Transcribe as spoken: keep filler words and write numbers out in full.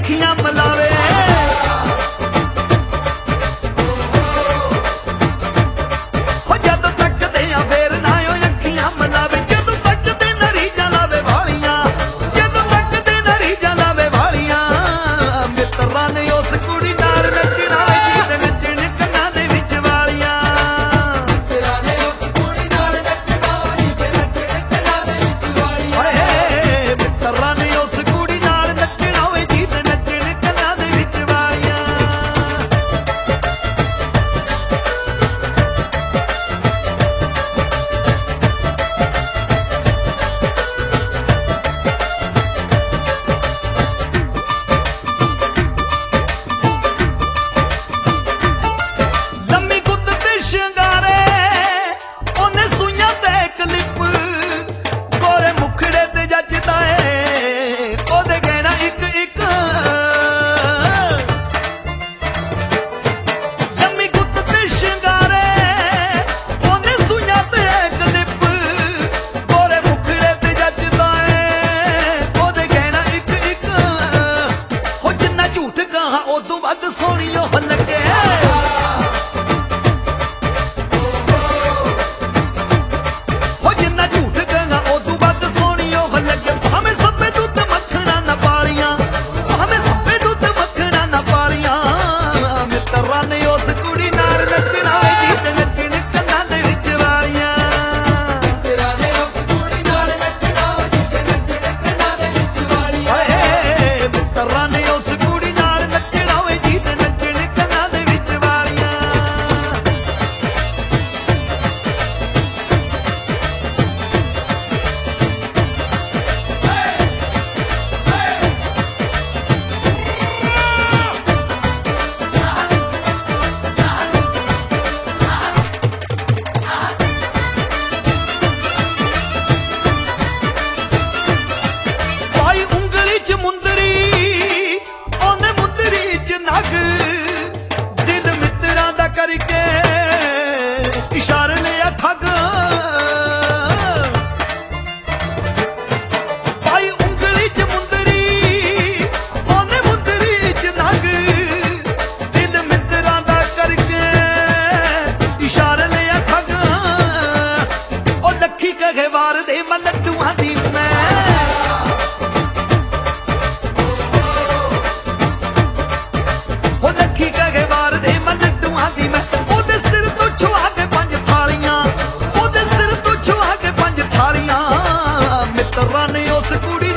ਅੱਖੀਆਂ ਮਲਾਵੇ। ਹੋ ਜਦੋਂ ਤੱਕਦੇ ਆ ਫੇਰ ਨਾ ਉਹ ਅੱਖੀਆਂ ਮਲਾਵੇ, ਜਦੋਂ ਤੱਕਦੇ ਨਾ ਰੀਝਾਂ ਲਾਵੇ ਵਾਲੀਆਂ, ਜਦੋਂ ਤੱਕਦੇ ਨਾ ਰੀਝਾਂ ਲਾਵੇ ਵਾਲੀਆਂ। ਮਿੱਤਰਾਂ ਨੇ ਉਸ ਕੁੜੀ ਨਾਲ ਨੱਚਣਾ ਵੇ ਜਿਹਦੇ ਨੱਚਣ ਕੰਨਾਂ ਦੇ ਵਿੱਚ ਵਾਲੀਆਂ। ਮਿੱਤਰਾਂ ਨੇ ਉਸ ਕੁੜੀ ਨਾਲ ਨੱਚਣਾ ਜਿਹਦੇ ਨੱਚਣ ਕੰਨਾਂ ਦੇ ਵਿੱਚ ਵਾਲੀਆਂ। ਹਾਏ ਮਿੱਤਰਾਂ ਨੇ ਉਸ ਕੁੜੀ ਨਾਲ ਨੱਚਣਾ ਵੇ ਜਿਹਦੇ ਨੱਚਣ ਕੰਨਾਂ ਦੇ ਵਿੱਚ ਵਾਲੀਆਂ। ਲੰਮੀ ਗੁੱਤ ਤੇ ਸ਼ਿੰਗਾਰੇ ਉਹਨੇ ਸੂਈਆਂ ਤੇ ਕਲਿੱਪ, ਗੋਰੇ ਮੁਖੜੇ ਤੇ ਜੱਜਦਾ ਏ ਉਹਦੇ ਗਹਿਣਾ ਇੱਕ ਇੱਕ। ਲੰਮੀ ਗੁੱਤ ਤੇ ਸ਼ਿੰਗਾਰੇ ਉਹਨੇ ਸੂਈਆਂ ਤੇ ਕਲਿੱਪ, ਗੋਰੇ ਮੁਖੜੇ ਤੇ ਜੱਜਦਾ ਏ ਉਹਦੇ ਗਹਿਣਾ ਇੱਕ ਇੱਕ। ਹੋ ਜਿੰਨਾ ਝੂਠ ਕਹਾਂ ਉਦੋਂ ਵੱਧ ਸੋਹਣੀ ਉਹ ਲੱਗੇ। ਹੋ ਜਿੰਨਾ ਝੂਠ ਕਹਾਂ ਉਦੋਂ ਵੱਧ ਸੋਹਣੀ ਉਹ ਲੱਗੇ। ਭਾਵੇਂ ਸੱਭੇ ਦੁੱਧ ਮੱਖਣਾ ਨਾ ਪਾਲੀਆਂ, ਭਾਵੇਂ ਸੱਭੇ ਦੁੱਧ ਮੱਖਣਾ ਨਾ ਪਾਲੀਆਂ। ਮਿੱਤਰਾਂ ਨੇ ਉਸ ਕੁੜੀ ਨਾਲ ਨੱਚਣਾ ਵੇ ਜਿਹਦੇ ਨੱਚਣ ਕੰਨਾਂ ਦੇ ਵਿੱਚ ਵਾਲੀਆਂ। ਮਿੱਤਰਾਂ ਨੇ ਉਸ ਕੁੜੀ ਨਾਲ ਨੱਚਣਾ ਜਿਹਦੇ ਨੱਚਣ ਕੰਨਾਂ ਦੇ ਵਿੱਚ ਵਾਲੀਆਂ। ਹਾਏ ਮਿੱਤਰਾਂ ਨੇ ਉਸ ਕੁੜੀ ਨਾਲ ਨੱਚਣਾ ਵੇ ਜਿਹਦੇ ਨੱਚਣ ਕੰਨਾਂ ਦੇ ਵਿੱਚ ਵਾਲੀਆਂ। ਪਾਈ ਉਂਗਲੀ ਚ ਮੁੰਦਰੀ ਉਹਨੇ ਮੁੰਦਰੀ ਚ ਨਗ, ਦਿਲ ਮਿੱਤਰਾਂ ਦਾ ਕਰਕੇ ਇਸ਼ਾਰੇ ਲਿਆ ਠੱਗ। ਪਾਈ ਉਂਗਲੀ ਚ ਮੁੰਦਰੀ ਉਹਨੇ ਮੁੰਦਰੀ ਚ ਨਗ, ਦਿਲ ਮਿੱਤਰਾਂ ਦਾ ਕਰਕੇ ਇਸ਼ਾਰੇ ਲਿਆ ਠੱਗ। ਉਹ ਲੱਖੀ ਕਹੇ ਵਾਰ ਦੇ ਮੈਂ ਲੱਡੂਆਂ ਦੀ ਮੈਂ, ਉਹ ਲੱਖੀ ਕਹੇ ਵਾਰ ਦੇ ਮੈਂ ਲੱਡੂਆਂ ਦੀ ਮੈਂ। ਉਹਦੇ ਸਿਰ ਤੋਂ ਛੁਆ ਕੇ ਪੰਜ ਥਾਲੀਆਂ, ਉਹਦੇ ਸਿਰ ਤੋਂ ਛੁਆ ਕੇ ਪੰਜ ਥਾਲੀਆਂ। ਮਿੱਤਰਾਂ ਨੇ ਉਸ ਕੁੜੀ